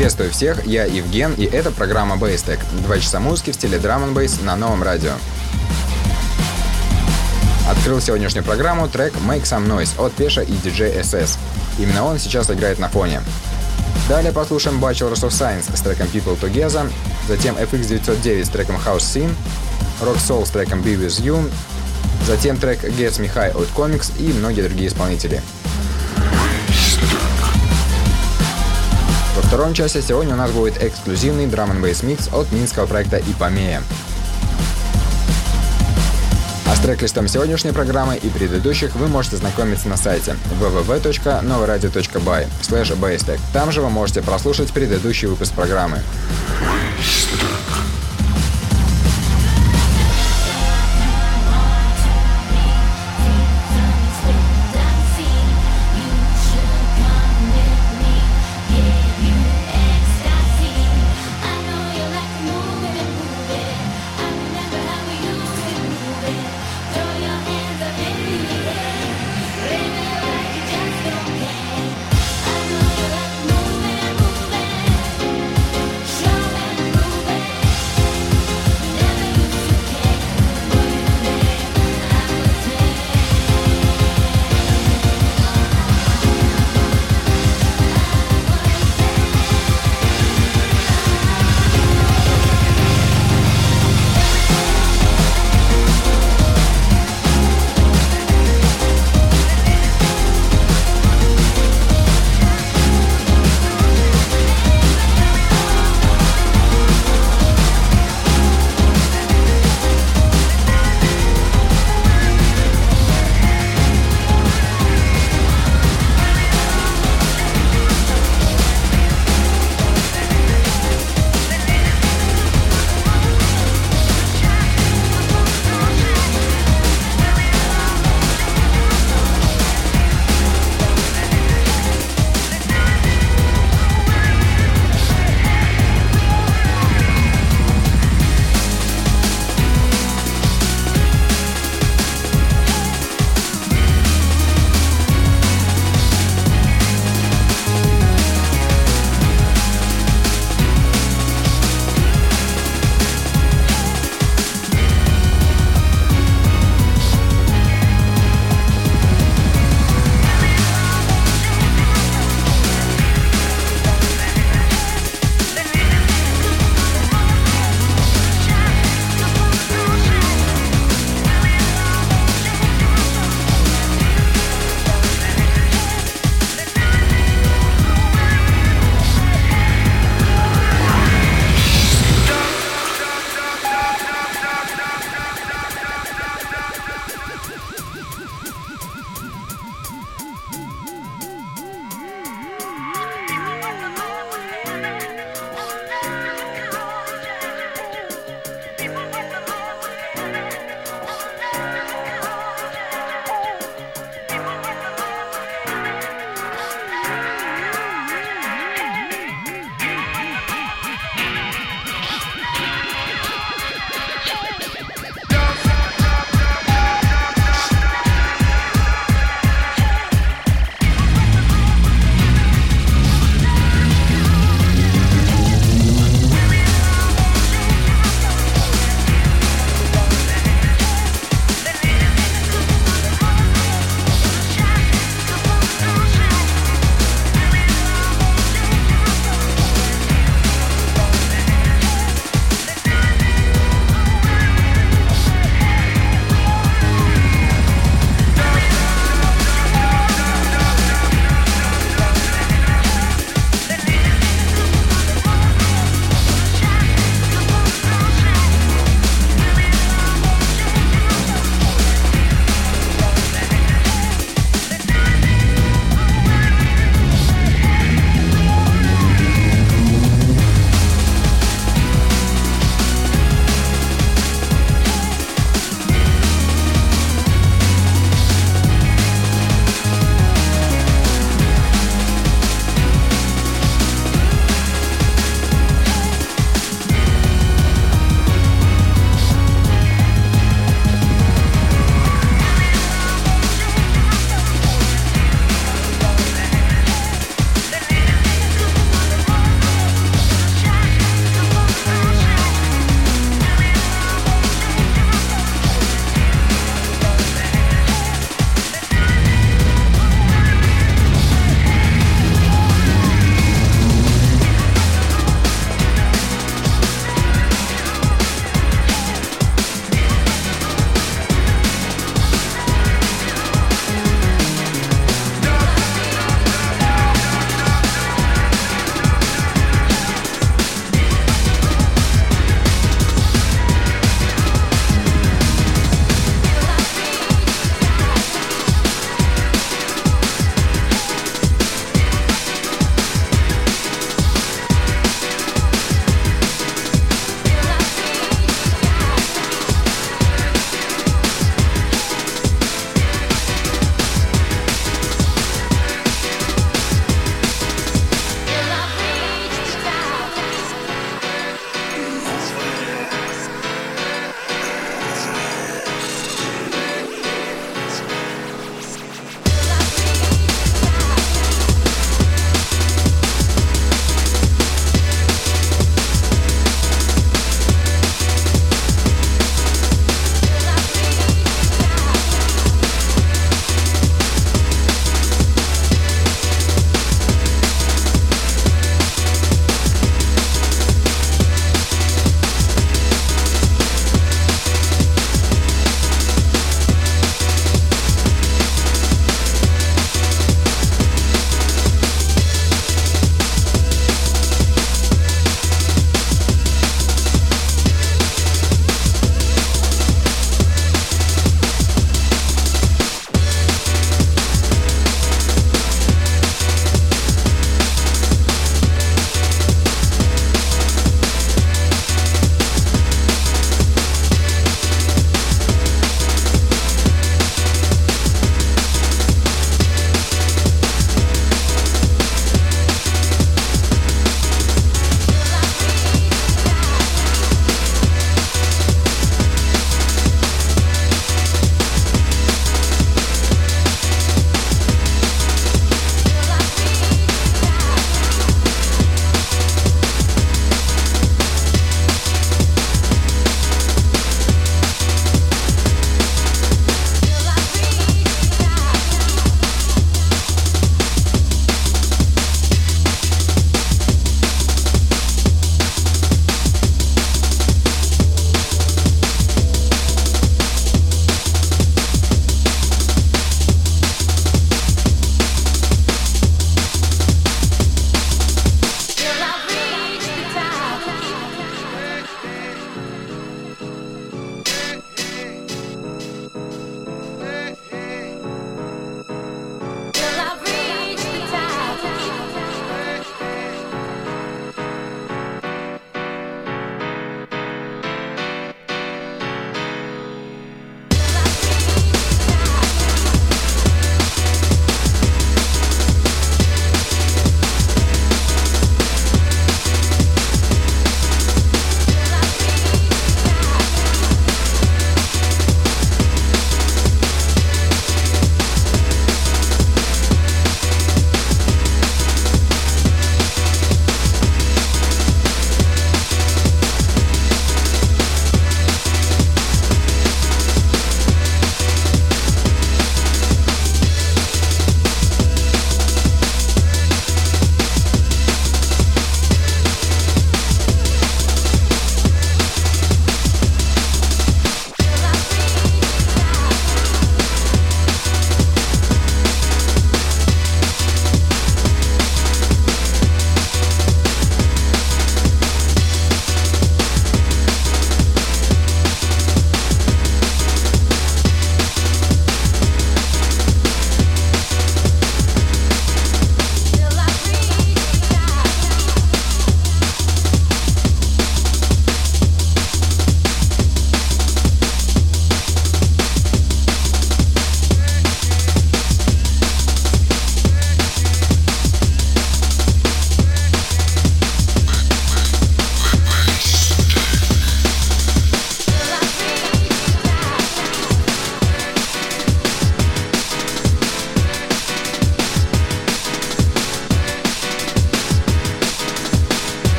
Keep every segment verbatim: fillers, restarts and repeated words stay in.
Приветствую всех, я Евген, и это программа Bass-Tech. Два часа музыки в стиле Drum and Bass на новом радио. Открыл сегодняшнюю программу трек Make Some Noise от Пеша и ди джей эс эс. Именно он сейчас играет на фоне. Далее послушаем Bachelors of Science с треком People Together, затем эф икс девятьсот девять с треком House Scene, Rock Soul с треком Be With You, затем трек Gets Me High от Comics и многие другие исполнители. Во втором часе сегодня у нас будет эксклюзивный Drum and Bass микс от минского проекта Ипомея. А с трек-листом сегодняшней программы и предыдущих вы можете знакомиться на сайте дабл ю дабл ю дабл ю точка новораdio точка бай слэш бейстек. Там же вы можете прослушать предыдущий выпуск программы. Show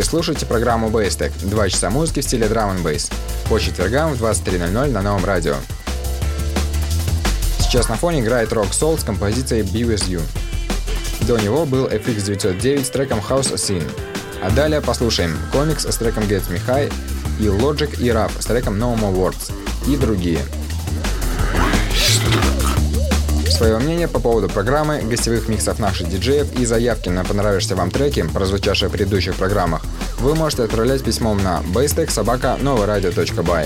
Вы слушаете программу Bass-Tech. Два часа музыки в стиле Drum and Bass. По четвергам в двадцать три ноль ноль на новом радио. Сейчас на фоне играет Rock Soul с композицией Be With You. До него был эф икс девятьсот девять с треком House Scene. А далее послушаем Комикс с треком Get Me High и Logic и Rap с треком No More Words и другие. Свое мнение по поводу программы, гостевых миксов наших диджеев и заявки на понравившиеся вам треки, прозвучавшие в предыдущих программах, вы можете отправлять письмом на bass-tech собака новое радио точка бай.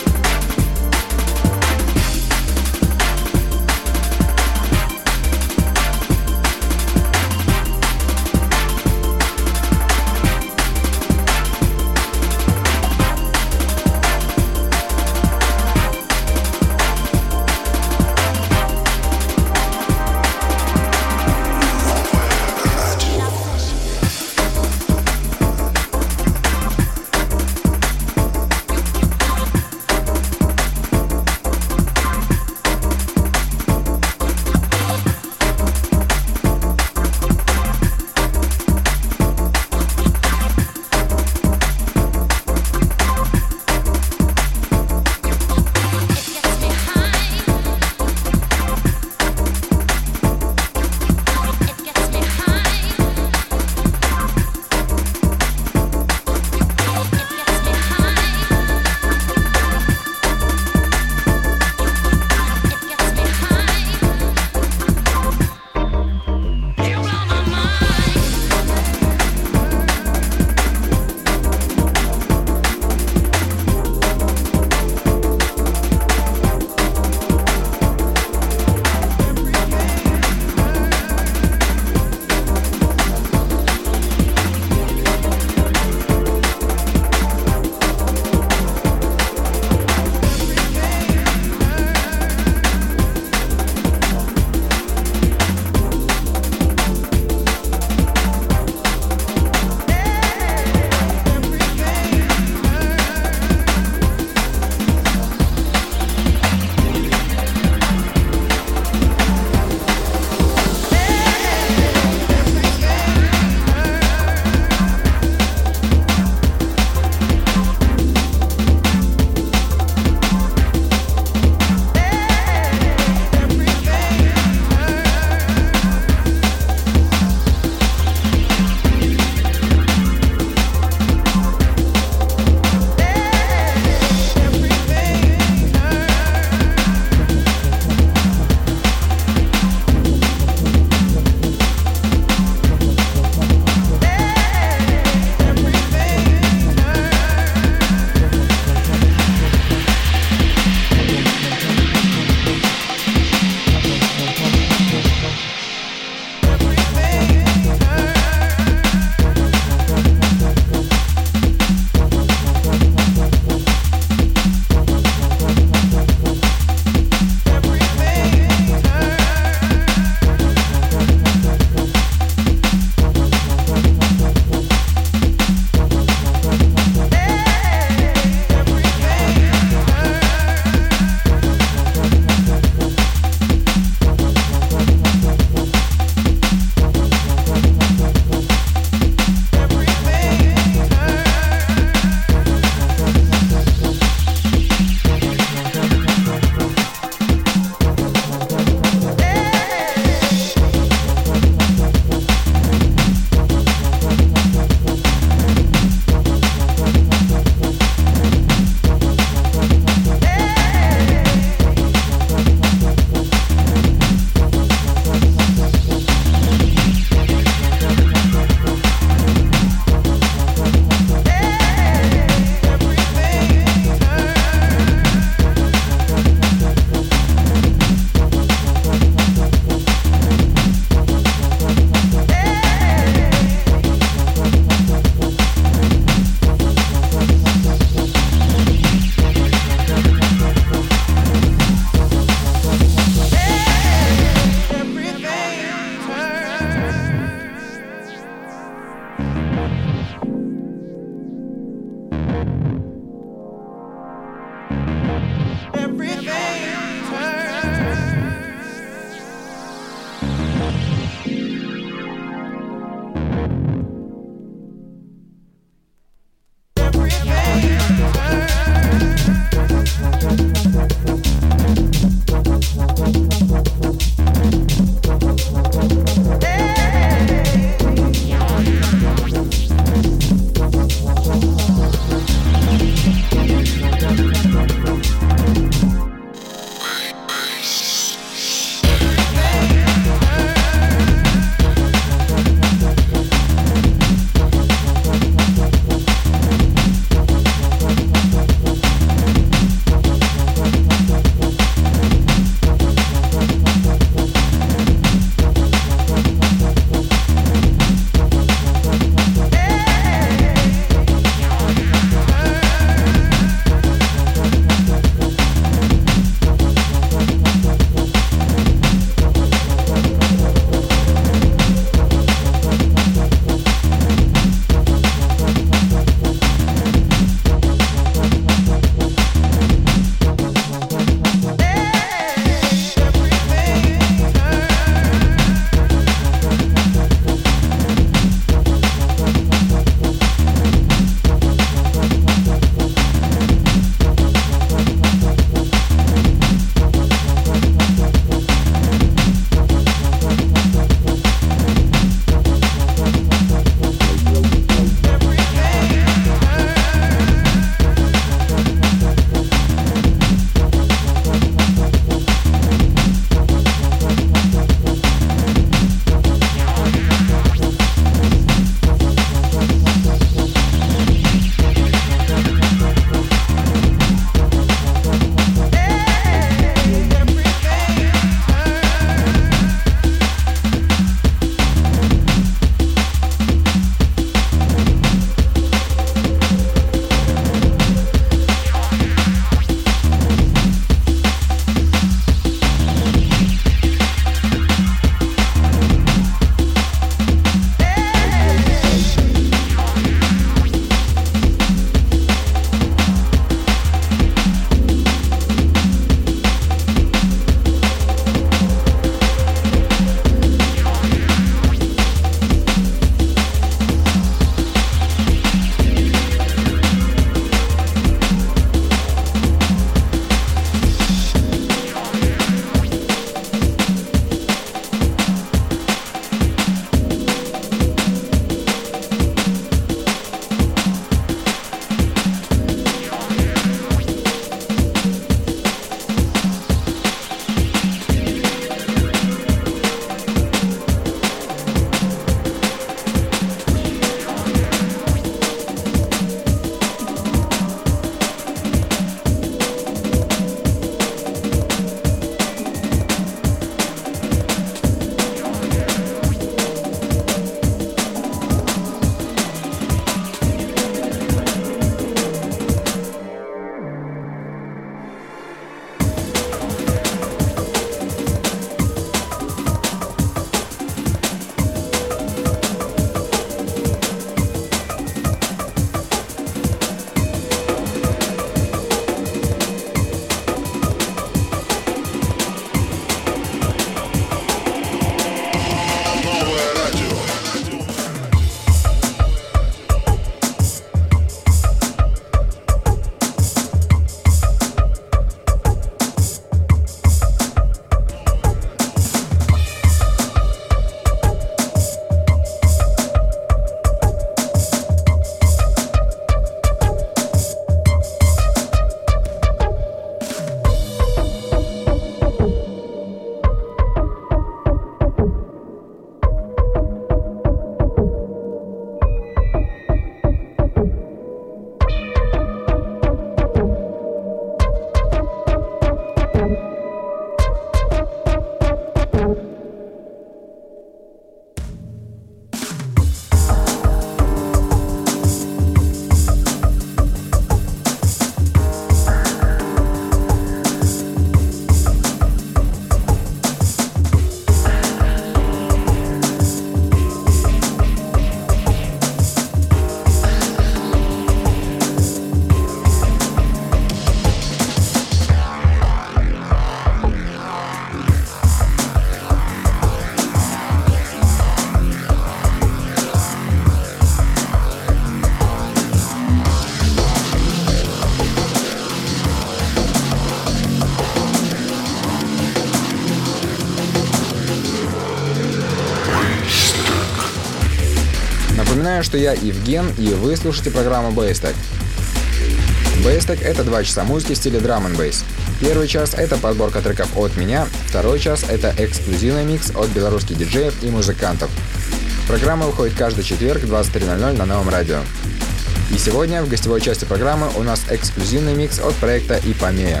Напоминаю, что я Евген, и вы слушаете программу Bass-Tag. Bass-Tag — это два часа музыки в стиле Drum and Bass. Первый час — это подборка треков от меня, второй час — это эксклюзивный микс от белорусских диджеев и музыкантов. Программа выходит каждый четверг в двадцать три ноль ноль на Новом радио. И сегодня в гостевой части программы у нас эксклюзивный микс от проекта Ипомея.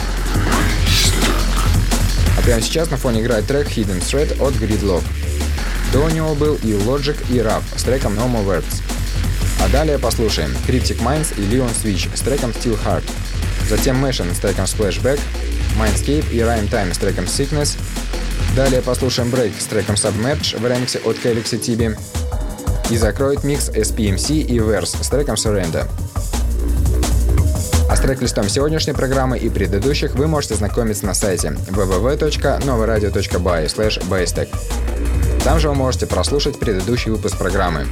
А прямо сейчас на фоне играет трек Hidden Thread от Gridlock. До него был и Logic, и Rap с треком No More Words. А далее послушаем Cryptic Minds и Leon Switch с треком Still Hard. Затем Machine с треком Splashback, Mindscape и Rhyme Time с треком Sickness. Далее послушаем Break с треком Submerge в ремиксе от Kelix и Tibi. И закроет микс эс пи эм си и Verse с треком Surrender. А с трек-листом сегодняшней программы и предыдущих вы можете знакомиться на сайте дабл ю дабл ю дабл ю точка новораdio точка бай слэш бейстек. Там же вы можете прослушать предыдущий выпуск программы.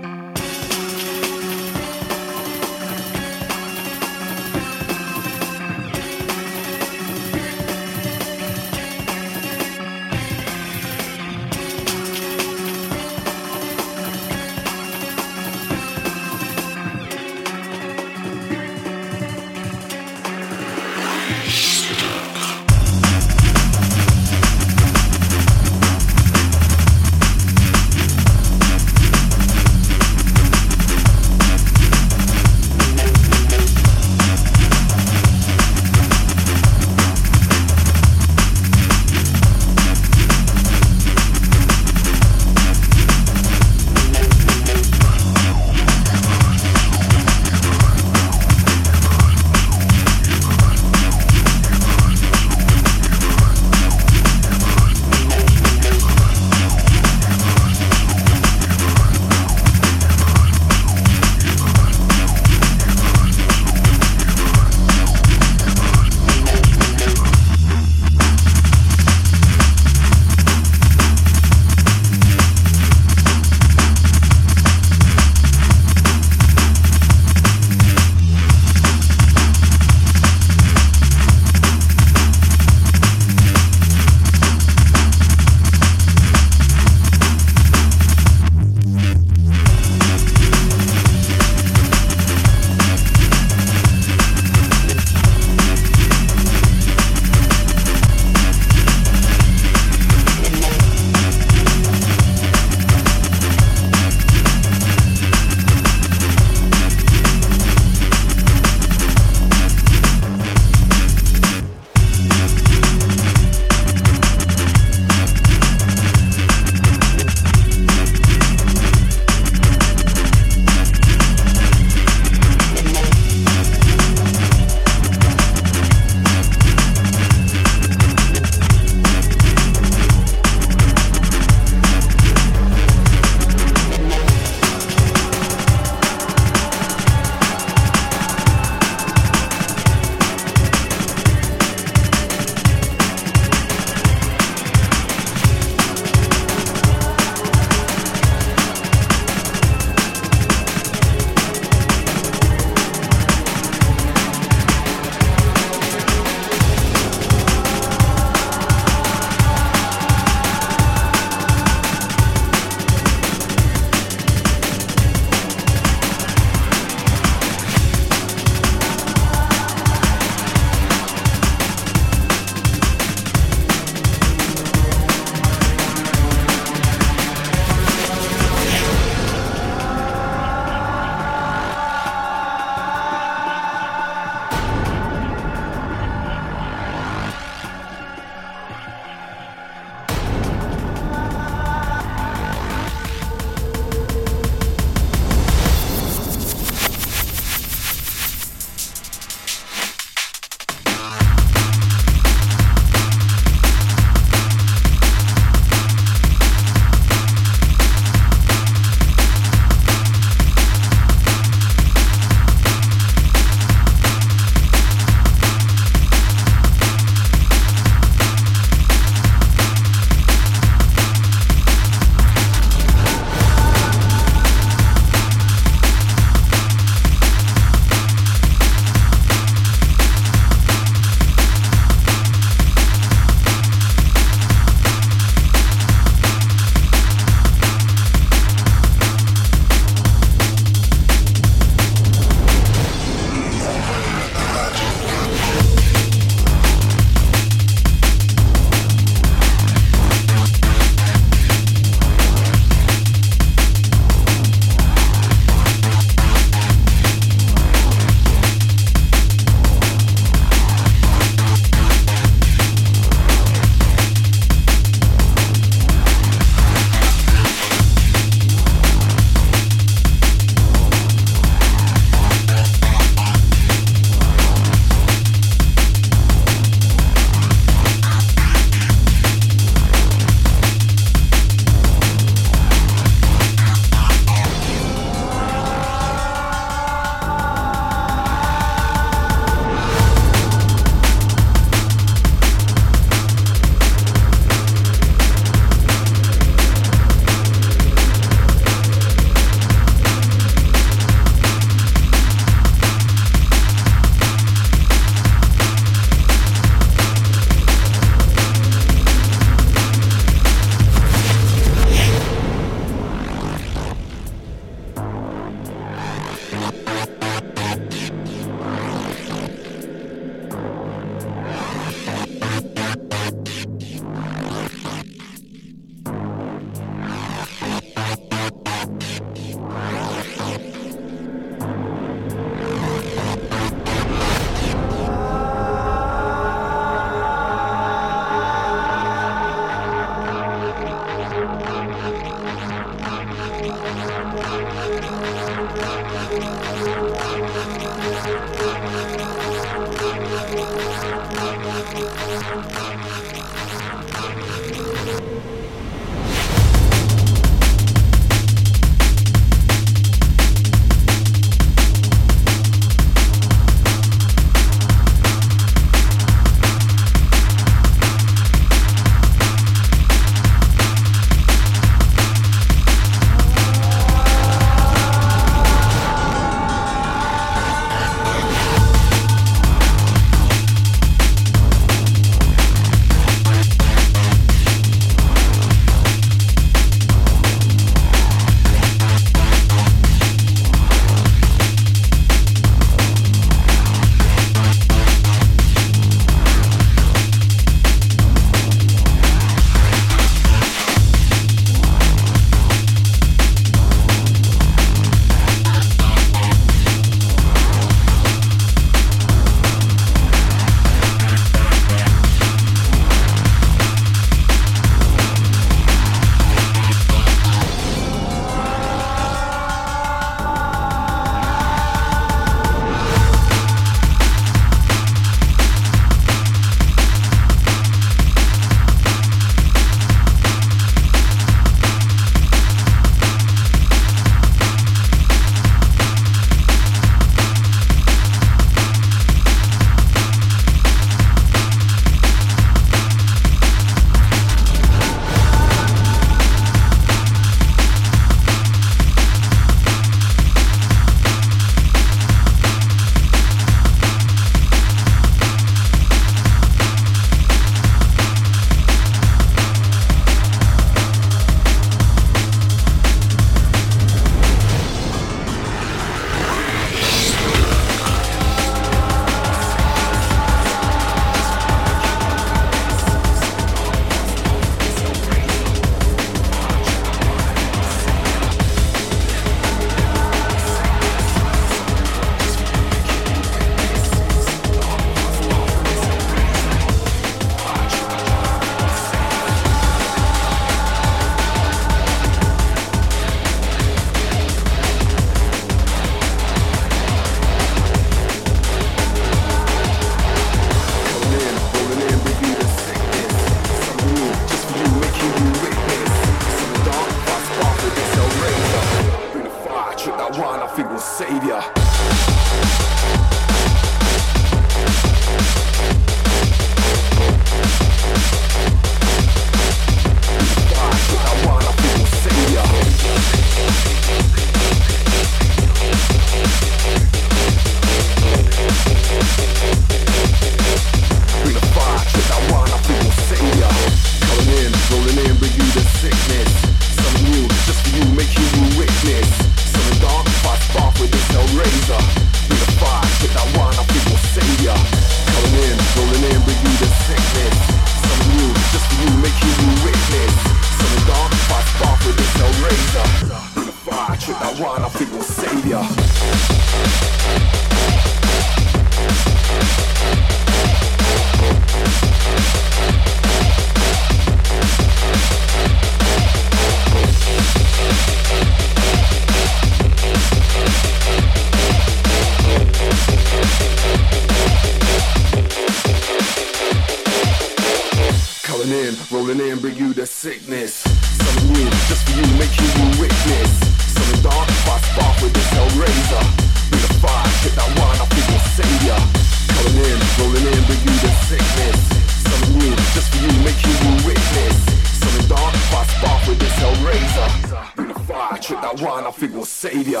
rolling in, bring you the sickness. Something new, just for you, make you a witness. Something dark, fast spark with this Hellraiser. Bring the fire, hit that wine, I think we'll save ya. Coming in, rolling in, bring you the sickness. Something new, just for you, make you a witness. Something dark, fast spark with this Hellraiser. Bring the fire, hit that wine, I think we'll save ya.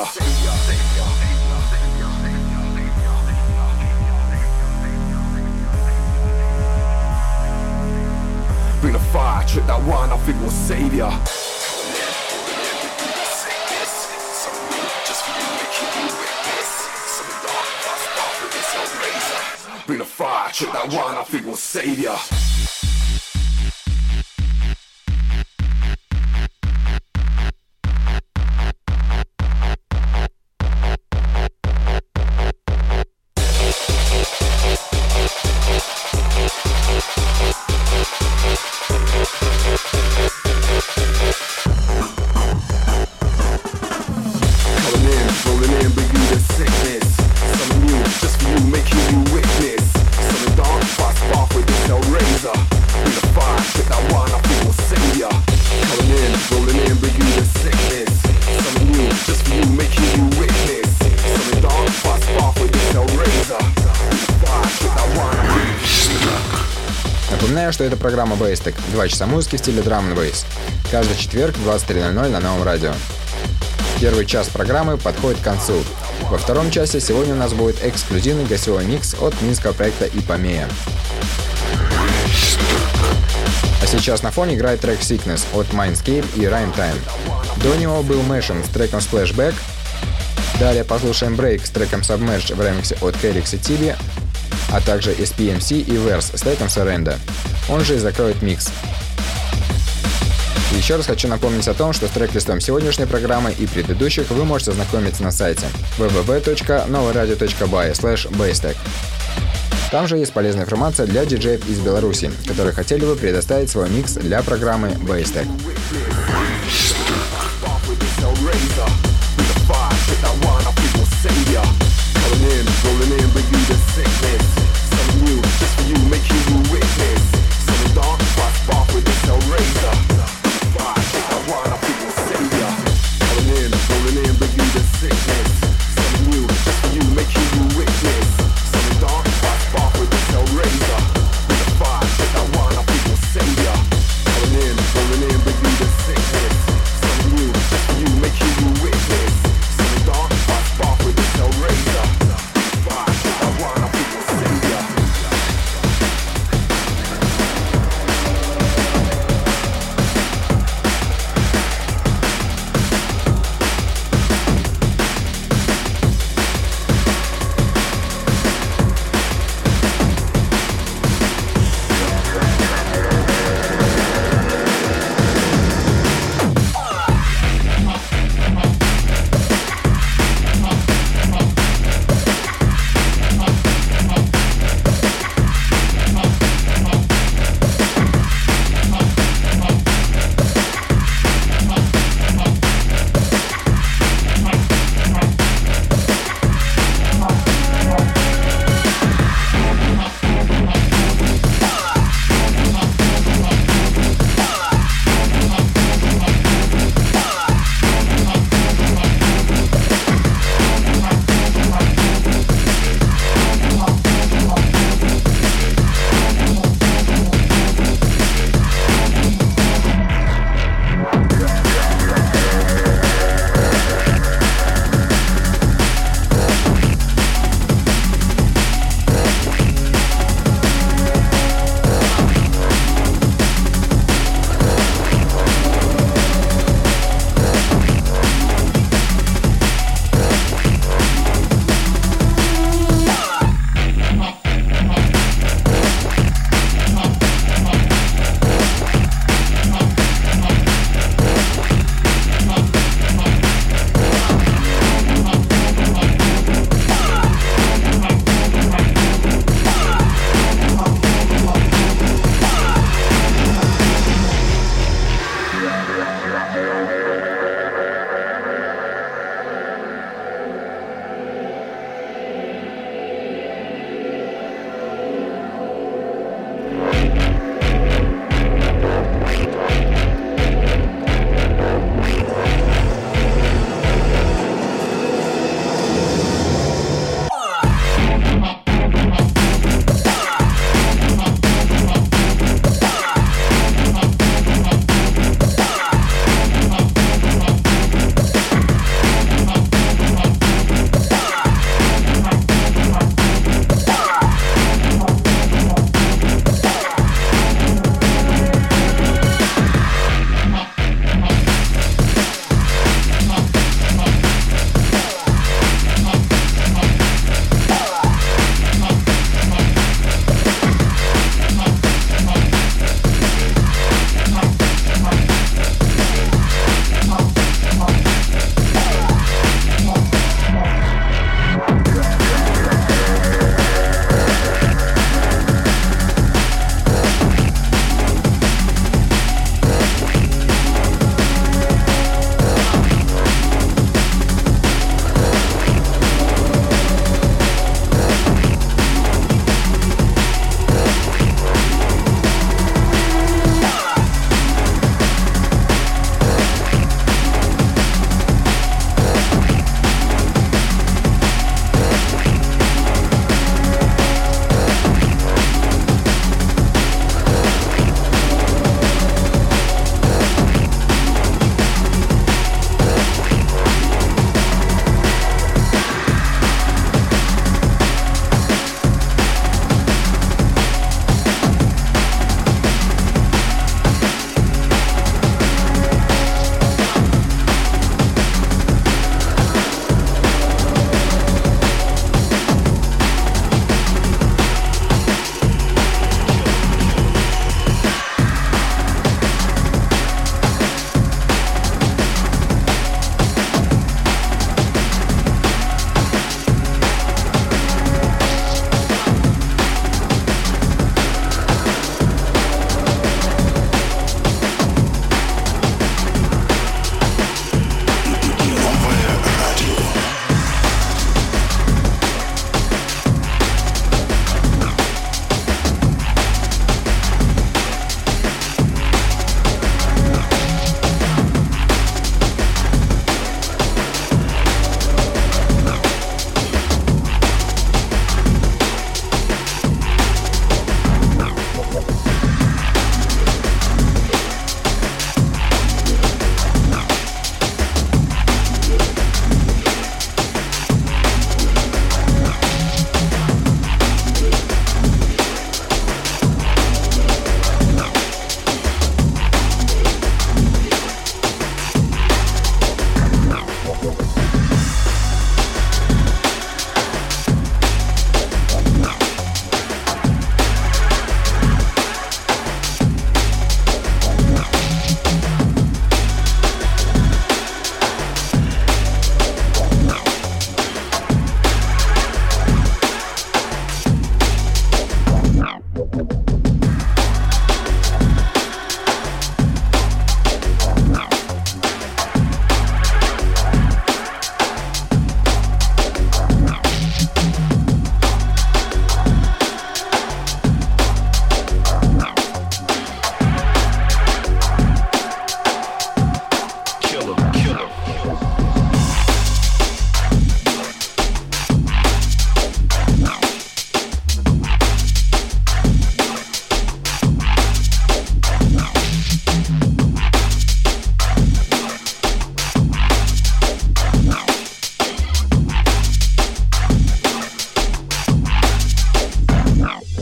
Bring the fire, trip that wine, I think we'll save ya. Bring the fire, trip that wine, I think we'll save ya. Напоминаю, что это программа Basstek, два часа музыки в стиле Drum and Bass. Каждый четверг в двадцать три ноль ноль на Новом радио. Первый час программы подходит к концу. Во втором часе сегодня у нас будет эксклюзивный гостевой микс от минского проекта Ипомея. А сейчас на фоне играет трек Sickness от Mindscape и Rhyme Time. До него был Mashing с треком Splashback. Далее послушаем Break с треком Submerge в ремиксе от Kerix и Tibi, а также эс пи эм си и Verse с треком Surrender. Он же и закроет микс. Еще раз хочу напомнить о том, что с трек-листом сегодняшней программы и предыдущих вы можете ознакомиться на сайте дабл ю дабл ю дабл ю точка новораdio точка бай слэш бейстек. Там же есть полезная информация для диджеев из Беларуси, которые хотели бы предоставить свой микс для программы Basstek.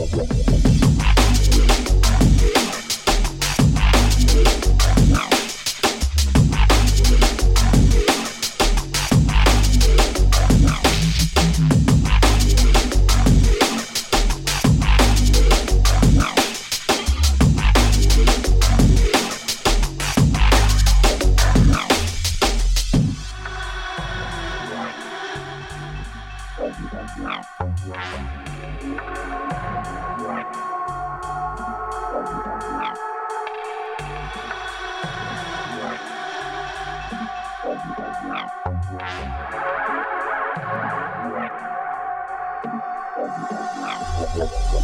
We'll be right back.